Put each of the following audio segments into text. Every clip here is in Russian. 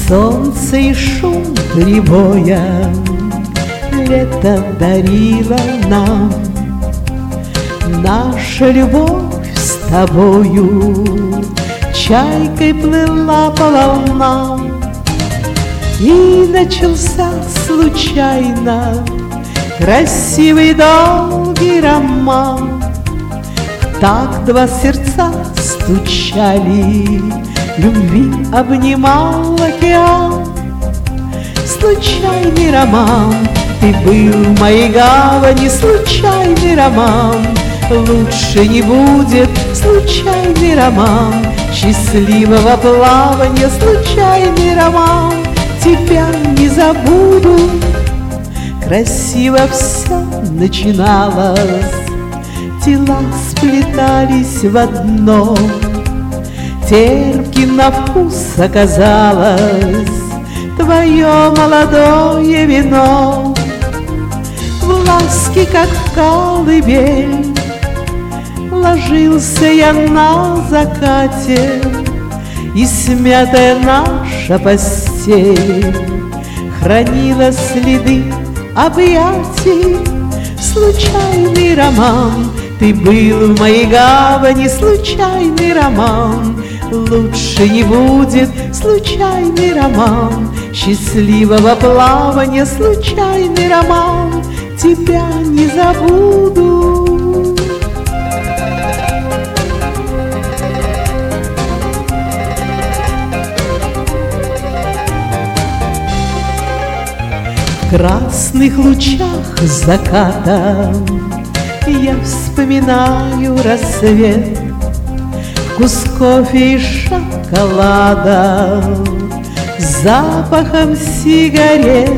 Солнце и шум прибоя лето дарило нам. Наша любовь с тобою чайкой плыла по волнам, и начался случайно красивый долгий роман. Так два сердца стучали, любви обнимал океан. Случайный роман, ты был в моей гавани, случайный роман. Лучше не будет случайный роман счастливого плавания, случайный роман. Тебя не забуду. Красиво все начиналось, тела сплетались в одно. Терпким на вкус оказалось твое молодое вино. В ласке, как в колыбель, ложился я на закате, и смятая наша постель хранила следы объятий. Случайный роман, ты был в моей гавани, случайный роман. Лучше не будет случайный роман счастливого плавания, случайный роман. Тебя не забуду. В красных лучах заката я вспоминаю рассвет, вкус кофе и шоколада, запахом сигарет.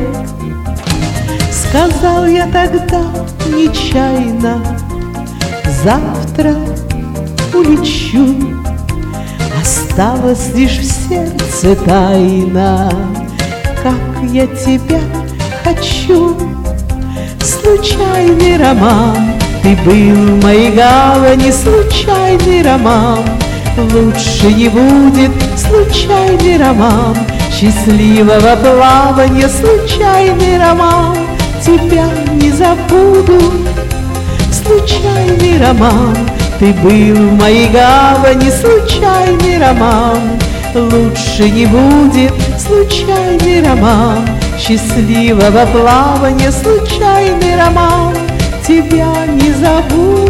Сказал я тогда нечаянно: завтра улечу. Осталась лишь в сердце тайна, как я тебя хочу. Случайный роман, ты был в моей гавани, случайный роман. Лучше не будет случайный роман счастливого плавания, случайный роман. Тебя не забуду. Случайный роман, ты был в моей гавани, случайный роман. Лучше не будет случайный роман счастливого плавания, случайный роман. Тебя не забуду.